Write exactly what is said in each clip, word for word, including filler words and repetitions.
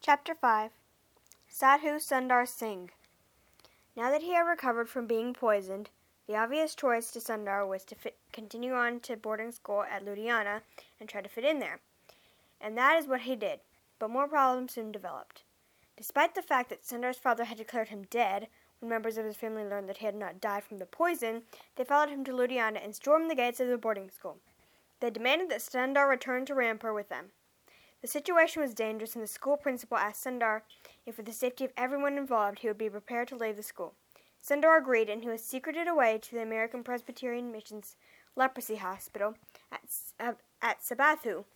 Chapter five. Sadhu Sundar Singh. Now that he had recovered from being poisoned, the obvious choice to Sundar was to fit, continue on to boarding school at Ludhiana and try to fit in there. And that is what he did, but more problems soon developed. Despite the fact that Sundar's father had declared him dead, when members of his family learned that he had not died from the poison, they followed him to Ludhiana and stormed the gates of the boarding school. They demanded that Sundar return to Rampur with them. The situation was dangerous, and the school principal asked Sundar if, for the safety of everyone involved, he would be prepared to leave the school. Sundar agreed, and he was secreted away to the American Presbyterian Mission's leprosy hospital at, uh, at Sabathu,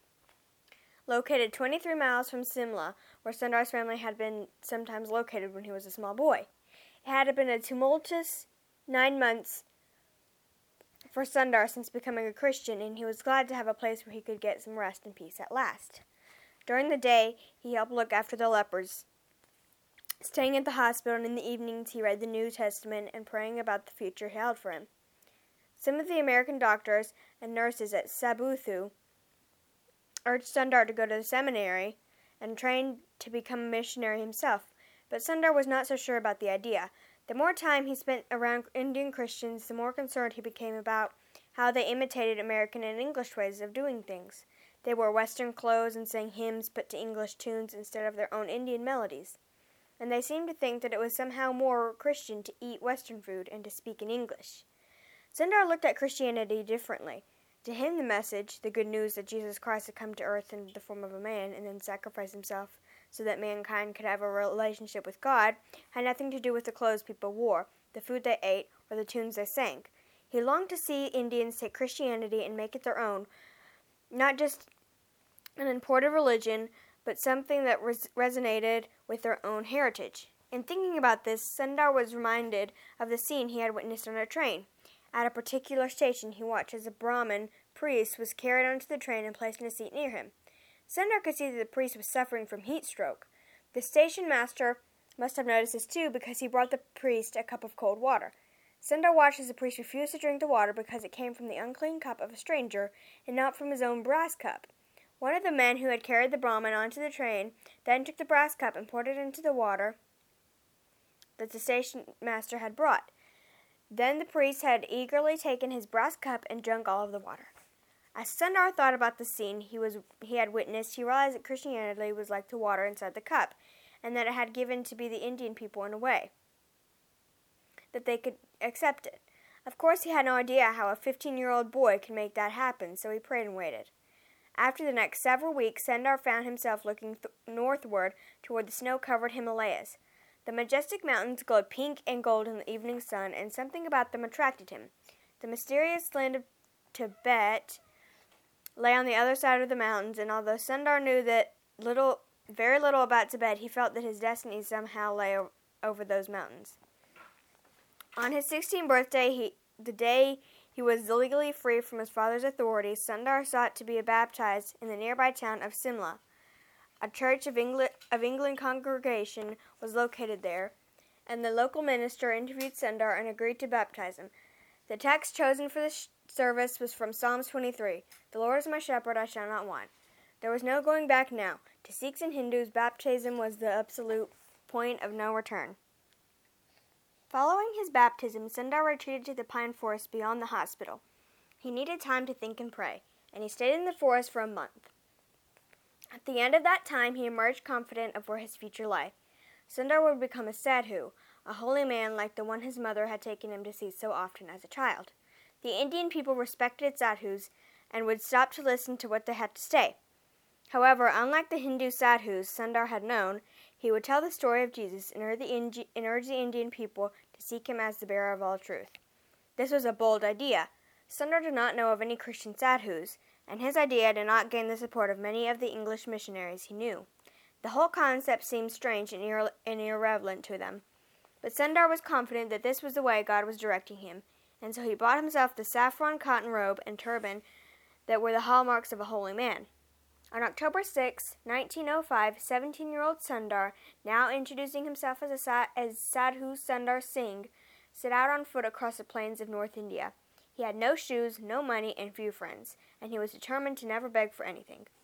located twenty-three miles from Simla, where Sundar's family had been sometimes located when he was a small boy. It had been a tumultuous nine months for Sundar since becoming a Christian, and he was glad to have a place where he could get some rest and peace at last. During the day, he helped look after the lepers, staying at the hospital, and in the evenings he read the New Testament and praying about the future held for him. Some of the American doctors and nurses at Sabathu urged Sundar to go to the seminary and train to become a missionary himself, but Sundar was not so sure about the idea. The more time he spent around Indian Christians, the more concerned he became about how they imitated American and English ways of doing things. They wore Western clothes and sang hymns put to English tunes instead of their own Indian melodies. And they seemed to think that it was somehow more Christian to eat Western food and to speak in English. Sundar looked at Christianity differently. To him, the message, the good news that Jesus Christ had come to earth in the form of a man and then sacrificed himself so that mankind could have a relationship with God, had nothing to do with the clothes people wore, the food they ate, or the tunes they sang. He longed to see Indians take Christianity and make it their own, not just an imported religion, but something that res- resonated with their own heritage. In thinking about this, Sundar was reminded of the scene he had witnessed on a train. At a particular station, he watched as a Brahmin priest was carried onto the train and placed in a seat near him. Sundar could see that the priest was suffering from heat stroke. The station master must have noticed this too, because he brought the priest a cup of cold water. Sundar watched as the priest refused to drink the water because it came from the unclean cup of a stranger and not from his own brass cup. One of the men who had carried the Brahmin onto the train then took the brass cup and poured it into the water that the station master had brought. Then the priest had eagerly taken his brass cup and drunk all of the water. As Sundar thought about the scene he was he had witnessed, he realized that Christianity was like the water inside the cup, and that it had given to be the Indian people in a way that they could accept it. Of course, he had no idea how a fifteen-year-old boy could make that happen, so he prayed and waited. After the next several weeks, Sundar found himself looking th- northward toward the snow-covered Himalayas. The majestic mountains glowed pink and gold in the evening sun, and something about them attracted him. The mysterious land of Tibet lay on the other side of the mountains, and although Sundar knew that little, very little about Tibet, he felt that his destiny somehow lay o- over those mountains. On his sixteenth birthday, he, the day he was legally free from his father's authority, Sundar sought to be baptized in the nearby town of Simla. A church of England, of England congregation was located there, and the local minister interviewed Sundar and agreed to baptize him. The text chosen for the sh- service was from Psalms twenty-three, "The Lord is my shepherd, I shall not want." There was no going back now. To Sikhs and Hindus, baptism was the absolute point of no return. Following his baptism, Sundar retreated to the pine forest beyond the hospital. He needed time to think and pray, and he stayed in the forest for a month. At the end of that time, he emerged confident of where his future lay. Sundar would become a sadhu, a holy man like the one his mother had taken him to see so often as a child. The Indian people respected sadhus and would stop to listen to what they had to say. However, unlike the Hindu sadhus Sundar had known, he would tell the story of Jesus and urge, the Indi- and urge the Indian people to seek him as the bearer of all truth. This was a bold idea. Sundar did not know of any Christian sadhus, and his idea did not gain the support of many of the English missionaries he knew. The whole concept seemed strange and, irre- and irrelevant to them. But Sundar was confident that this was the way God was directing him, and so he bought himself the saffron cotton robe and turban that were the hallmarks of a holy man. On October sixth, nineteen oh five, seventeen-year-old Sundar, now introducing himself as, a sa- as Sadhu Sundar Singh, set out on foot across the plains of North India. He had no shoes, no money, and few friends, and he was determined to never beg for anything.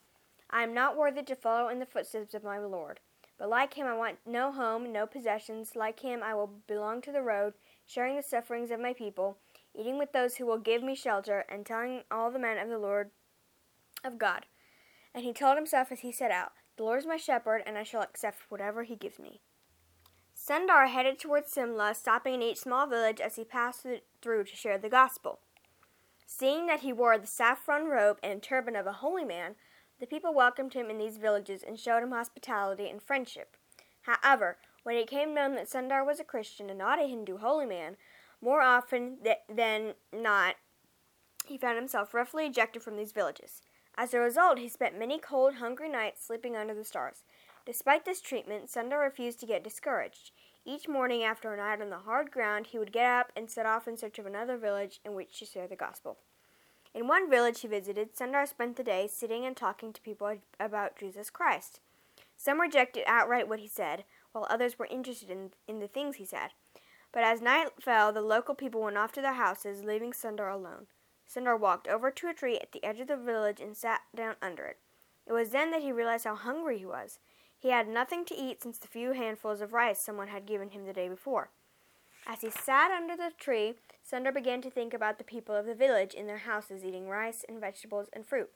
I am not worthy to follow in the footsteps of my Lord. But like him, I want no home, no possessions. Like him, I will belong to the road, sharing the sufferings of my people, eating with those who will give me shelter, and telling all the men of the Lord of God. And he told himself as he set out, The Lord is my shepherd, and I shall accept whatever he gives me. Sundar headed towards Simla, stopping in each small village as he passed through to share the gospel. Seeing that he wore the saffron robe and turban of a holy man, the people welcomed him in these villages and showed him hospitality and friendship. However, when it became known that Sundar was a Christian and not a Hindu holy man, more often th- than not, he found himself roughly ejected from these villages. As a result, he spent many cold, hungry nights sleeping under the stars. Despite this treatment, Sundar refused to get discouraged. Each morning after a night on the hard ground, he would get up and set off in search of another village in which to share the gospel. In one village he visited, Sundar spent the day sitting and talking to people about Jesus Christ. Some rejected outright what he said, while others were interested in, in the things he said. But as night fell, the local people went off to their houses, leaving Sundar alone. Sundar walked over to a tree at the edge of the village and sat down under it. It was then that he realized how hungry he was. He had nothing to eat since the few handfuls of rice someone had given him the day before. As he sat under the tree, Sundar began to think about the people of the village in their houses eating rice and vegetables and fruit.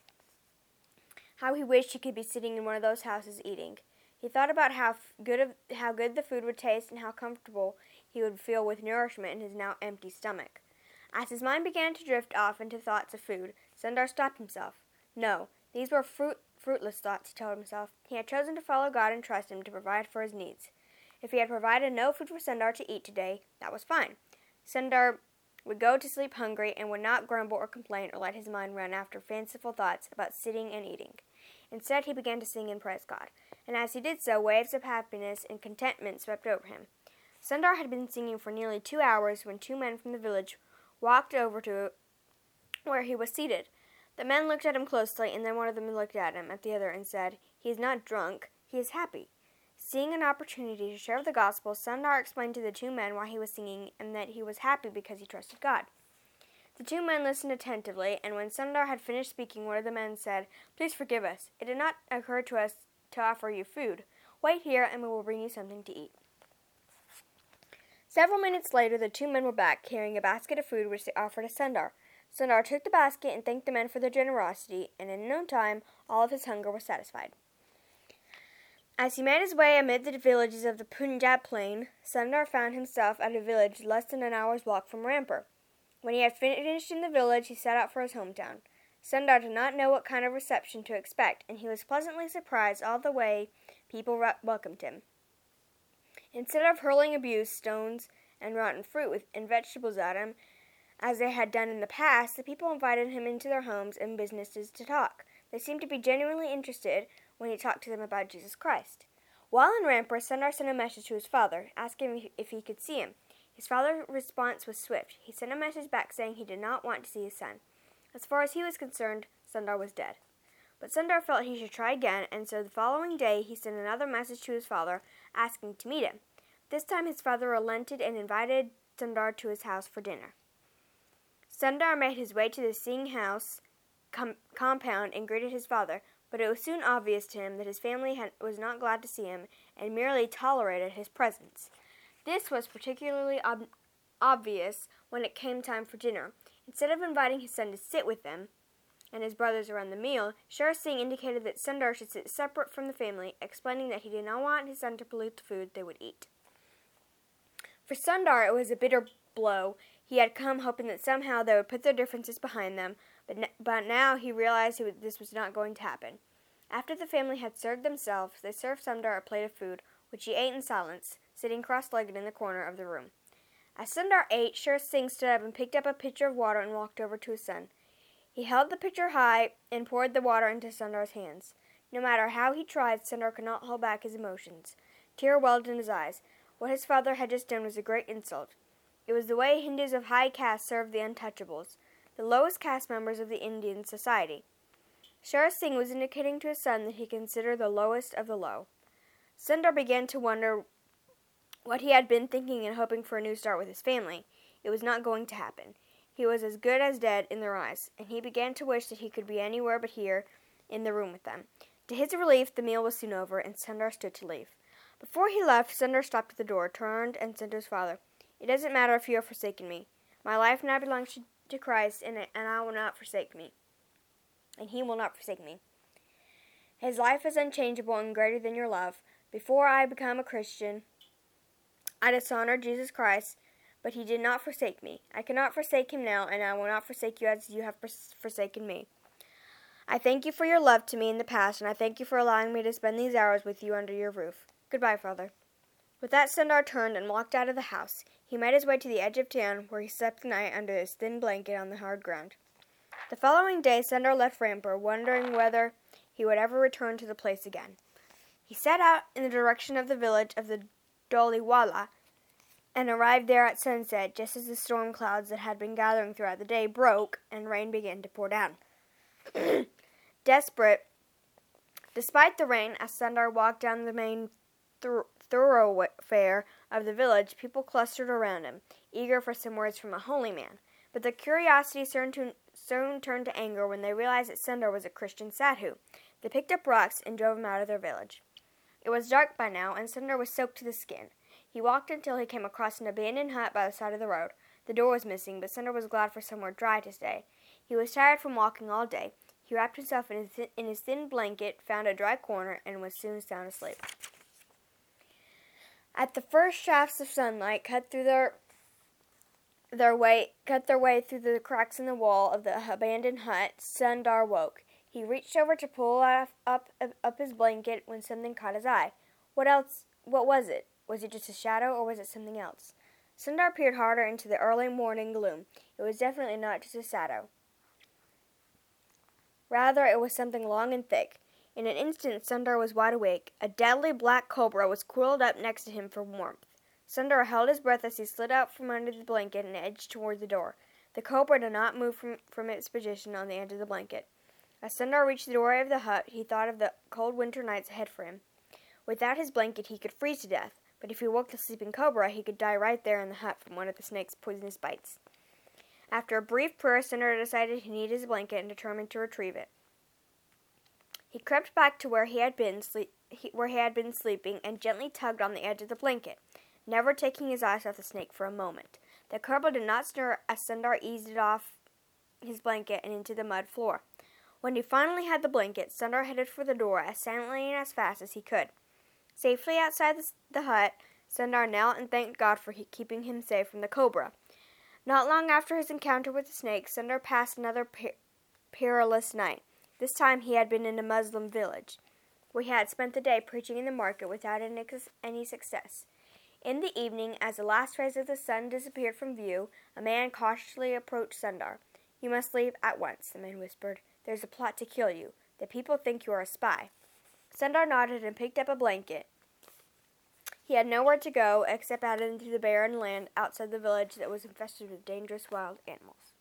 How he wished he could be sitting in one of those houses eating. He thought about how good of, how good the food would taste and how comfortable he would feel with nourishment in his now empty stomach. As his mind began to drift off into thoughts of food, Sundar stopped himself. No, these were fruit, fruitless thoughts, he told himself. He had chosen to follow God and trust him to provide for his needs. If he had provided no food for Sundar to eat today, that was fine. Sundar would go to sleep hungry and would not grumble or complain or let his mind run after fanciful thoughts about sitting and eating. Instead, he began to sing and praise God, and as he did so, waves of happiness and contentment swept over him. Sundar had been singing for nearly two hours when two men from the village walked over to where he was seated. The men looked at him closely, and then one of them looked at him, at the other, and said, He is not drunk, he is happy. Seeing an opportunity to share the gospel, Sundar explained to the two men why he was singing and that he was happy because he trusted God. The two men listened attentively, and when Sundar had finished speaking, one of the men said, Please forgive us. It did not occur to us to offer you food. Wait here, and we will bring you something to eat. Several minutes later, the two men were back, carrying a basket of food which they offered to Sundar. Sundar took the basket and thanked the men for their generosity, and in no time, all of his hunger was satisfied. As he made his way amid the villages of the Punjab plain, Sundar found himself at a village less than an hour's walk from Rampur. When he had finished in the village, he set out for his hometown. Sundar did not know what kind of reception to expect, and he was pleasantly surprised all the way people re- welcomed him. Instead of hurling abuse, stones, and rotten fruit with, and vegetables at him, as they had done in the past, the people invited him into their homes and businesses to talk. They seemed to be genuinely interested when he talked to them about Jesus Christ. While in Rampur, Sundar sent a message to his father, asking if he could see him. His father's response was swift. He sent a message back saying he did not want to see his son. As far as he was concerned, Sundar was dead. But Sundar felt he should try again, and so the following day he sent another message to his father, asking to meet him. This time his father relented and invited Sundar to his house for dinner. Sundar made his way to the Singh house com- compound and greeted his father, but it was soon obvious to him that his family had, was not glad to see him and merely tolerated his presence. This was particularly ob- obvious when it came time for dinner. Instead of inviting his son to sit with them and his brothers around the meal, Sher Singh indicated that Sundar should sit separate from the family, explaining that he did not want his son to pollute the food they would eat. For Sundar, it was a bitter blow. He had come hoping that somehow they would put their differences behind them, but, n- but now he realized he would, this was not going to happen. After the family had served themselves, they served Sundar a plate of food, which he ate in silence, sitting cross-legged in the corner of the room. As Sundar ate, Sher Singh stood up and picked up a pitcher of water and walked over to his son. He held the pitcher high and poured the water into Sundar's hands. No matter how he tried, Sundar could not hold back his emotions. Tears welled in his eyes. What his father had just done was a great insult. It was the way Hindus of high caste served the untouchables, the lowest caste members of the Indian society. Sher Singh was indicating to his son that he considered the lowest of the low. Sundar began to wonder what he had been thinking and hoping for a new start with his family. It was not going to happen. He was as good as dead in their eyes, and he began to wish that he could be anywhere but here, in the room with them. To his relief, the meal was soon over, and Sundar stood to leave. Before he left, Sundar stopped at the door, turned, and said to his father, "It doesn't matter if you have forsaken me. My life now belongs to Christ, and, and I will not forsake me. And he will not forsake me. His life is unchangeable and greater than your love. Before I became a Christian, I dishonored Jesus Christ, but he did not forsake me. I cannot forsake him now, and I will not forsake you as you have forsaken me. I thank you for your love to me in the past, and I thank you for allowing me to spend these hours with you under your roof. Goodbye, Father." With that, Sundar turned and walked out of the house. He made his way to the edge of town, where he slept the night under his thin blanket on the hard ground. The following day, Sundar left Rampur, wondering whether he would ever return to the place again. He set out in the direction of the village of the Dholiwala, and arrived there at sunset, just as the storm clouds that had been gathering throughout the day broke, and rain began to pour down. Desperate, despite the rain, as Sundar walked down the main th- thoroughfare of the village, people clustered around him, eager for some words from a holy man. But their curiosity soon, to, soon turned to anger when they realized that Sundar was a Christian sadhu. They picked up rocks and drove him out of their village. It was dark by now, and Sundar was soaked to the skin. He walked until he came across an abandoned hut by the side of the road. The door was missing, but Sundar was glad for somewhere dry to stay. He was tired from walking all day. He wrapped himself in his, th- in his thin blanket, found a dry corner, and was soon sound asleep. At the first shafts of sunlight cut through their their way cut their way through the cracks in the wall of the abandoned hut, Sundar woke. He reached over to pull up, up up his blanket when something caught his eye. What else? What was it? Was it just a shadow, or was it something else? Sundar peered harder into the early morning gloom. It was definitely not just a shadow. Rather, it was something long and thick. In an instant, Sundar was wide awake. A deadly black cobra was coiled up next to him for warmth. Sundar held his breath as he slid out from under the blanket and edged toward the door. The cobra did not move from, from its position on the edge of the blanket. As Sundar reached the doorway of the hut, he thought of the cold winter nights ahead for him. Without his blanket, he could freeze to death, but if he woke the sleeping cobra, he could die right there in the hut from one of the snake's poisonous bites. After a brief prayer, Sundar decided he needed his blanket and determined to retrieve it. He crept back to where he had been sleep, he, where he had been sleeping and gently tugged on the edge of the blanket, never taking his eyes off the snake for a moment. The cobra did not stir as Sundar eased it off his blanket and into the mud floor. When he finally had the blanket, Sundar headed for the door as silently and as fast as he could. Safely outside the, the hut, Sundar knelt and thanked God for he, keeping him safe from the cobra. Not long after his encounter with the snake, Sundar passed another per- perilous night. This time he had been in a Muslim village, where he had spent the day preaching in the market without any success. In the evening, as the last rays of the sun disappeared from view, a man cautiously approached Sundar. "You must leave at once," the man whispered. "There's a plot to kill you. The people think you are a spy." Sundar nodded and picked up a blanket. He had nowhere to go except out into the barren land outside the village that was infested with dangerous wild animals.